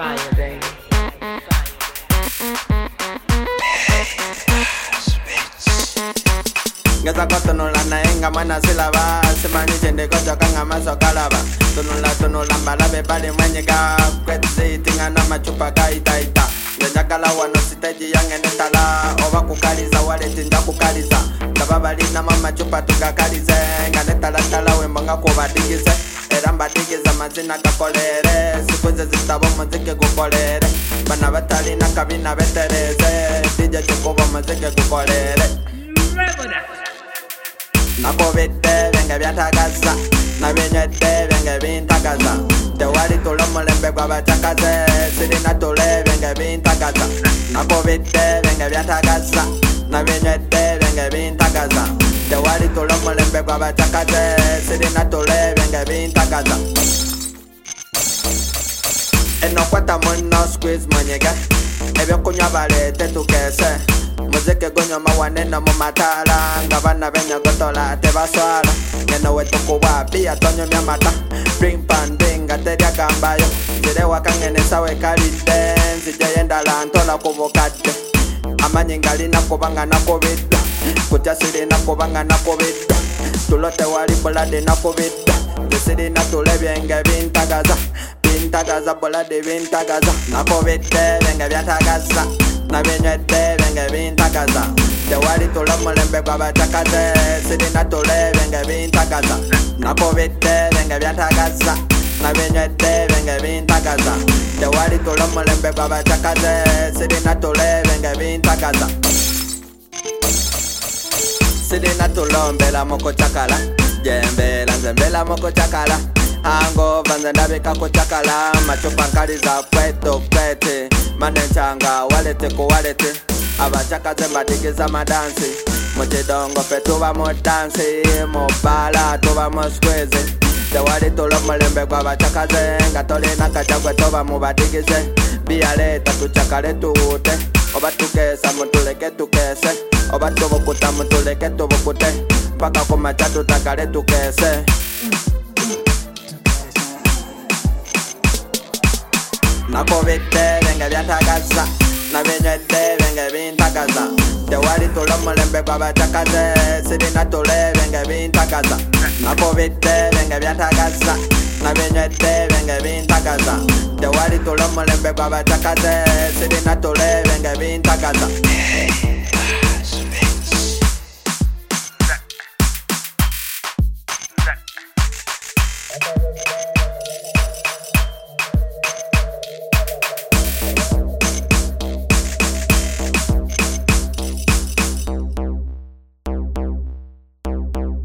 fire, baby. Ngeza kotonula na enga mwana silaba Simani jende kojo kanga maso kalaba Tunula mbalabe bali mwenyega Kwezi tinga na machupa kaita Ngenjakala wano siteji yange netala Oba kukaliza wale tinja kukaliza Kababali na mama chupa tukakalize Nganetala wembanga kubadigize Era mbadigiza mazina kakolere Sikuze zitabo muziki kukolere Bana batali na kabina betereze DJ chukubo muziki kukolere Nakobete benge byatagaza Nabinywete benge bintagaza Tewali tulo mulembe kwa bachakaze Sirina tule benge bintagaza Nakobete benge byatagaza Nabinywete benge bintagaza Tewali tulo mulembe kwa bachakaze Sirina tule benge bintagaza Eno kwata muno squeeze manyega Ebyo kunywa balete tukese Muziki gonyo mawanena mu matala Ngabana benya gotola tebaswala Neno wetu kuwa pia tonyo myamata Bring pan ding ateria kambayo Zire wakangene sawe kalite Nzije yenda lantola kubukate Amanyi ngali nakubanga nakubita Kuchasiri nakubanga nakubita Tulote wali bulade nakubita Zisiri natule byenge bintagaza Bintagaza bulade bintagaza Nakubite byenge byatagaza Nabinywete benge bintagaza Tewali tulo mulembe kwa bachakaze Sirina tule benge bintagaza Nakobite benge byatagaza Nabinywete benge bintagaza Tewali tulo mulembe kwa bachakaze Sirina tule benge bintagaza Sirina tulo mbela moko chakala Jembela nzembela moko chakala Hango vanze ndabika kuchakala Machupa nkali za kweto kwete Manechanga walete ku walete Abachakaze mbadigiza madansi Muchidongo pe tuba mu dansi Mubala tuba mu squeeze Tewali tulo mulembe kwa bachakaze Ngatoli nakachakwe tuba mubadigize Biyaleta tuchakale tuute Oba tukesa mutuleke tukese Oba tubukuta mutuleke tubukute Paka kumacha tutakale tukese Nakobite benge byatagaza Nabinywete benge bintagaza Tewali tulo mulembe kwa bachakaze Sirina tule benge bintagaza Nakobite benge byatagaza Nabinywete benge bintagaza Tewali tulo mulembe kwa bachakaze Sirina tule benge bintagaza